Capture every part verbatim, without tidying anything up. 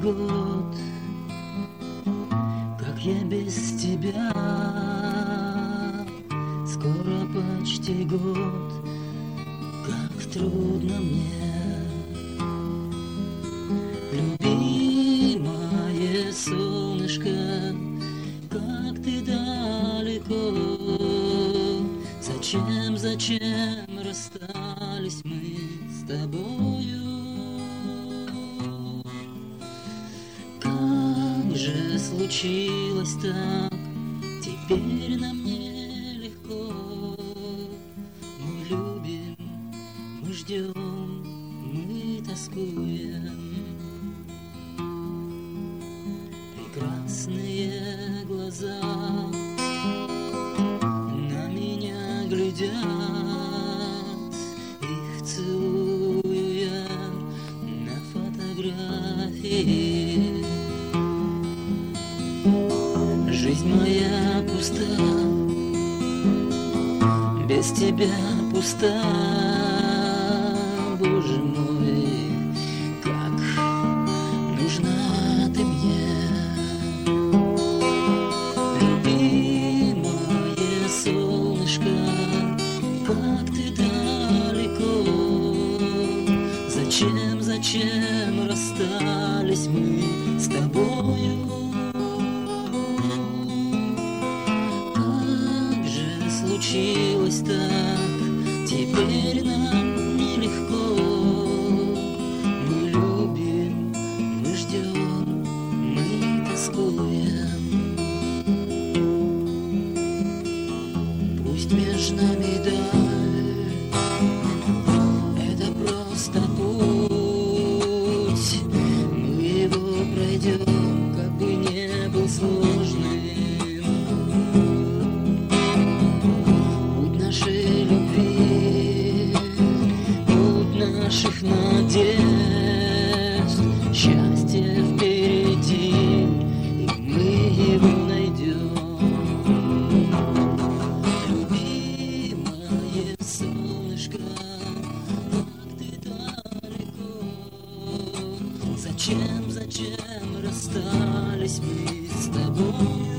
год, как я без тебя. Скоро почти год, как трудно мне. Любимое солнышко, как ты далеко. Зачем, зачем расстались мы с тобою? Как же случилось так, теперь нам нелегко. Мы любим, мы ждем, мы тоскуем. Прекрасные глаза на меня глядят, их целую я на фотографии. Жизнь моя пуста, без тебя пуста. Боже мой, как нужна ты мне. Любимое солнышко, как ты далеко. Зачем, зачем расстались мы с тобою? Случилось так, теперь нам нелегко. Мы любим, мы ждем, мы тоскуем. Пусть между нами даль, это просто путь. Мы его пройдем, как бы не был сложным. Наших надежд, счастье впереди, и мы его найдем. Любимое солнышко, как ты далеко. Зачем, зачем расстались мы с тобою?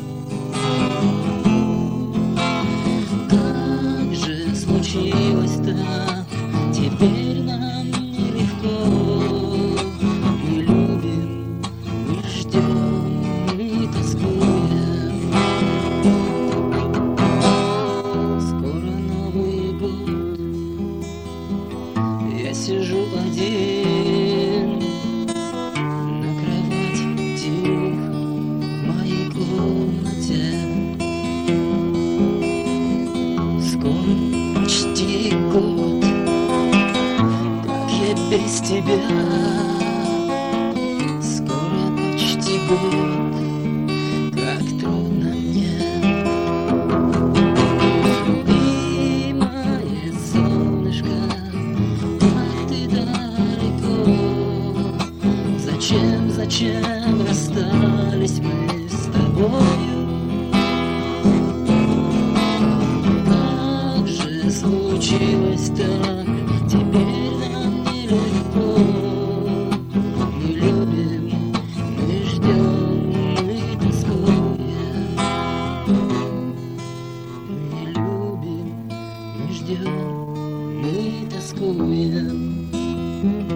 Как же случилось так, теперь нам нелегко. Мы любим, мы ждем, мы тоскуем. Скоро Новый год, я сижу один на кровати тихо в моей комнате. Скоро почти год, без тебя. Скоро почти год, как трудно мне. Любимое солнышко, как ты далеко. Зачем, зачем расстались мы с тобою? Как же случилось так, теперь нам нелегко. Мы любим, мы ждем, мы тоскуем. Мы любим, мы ждем, мы тоскуем.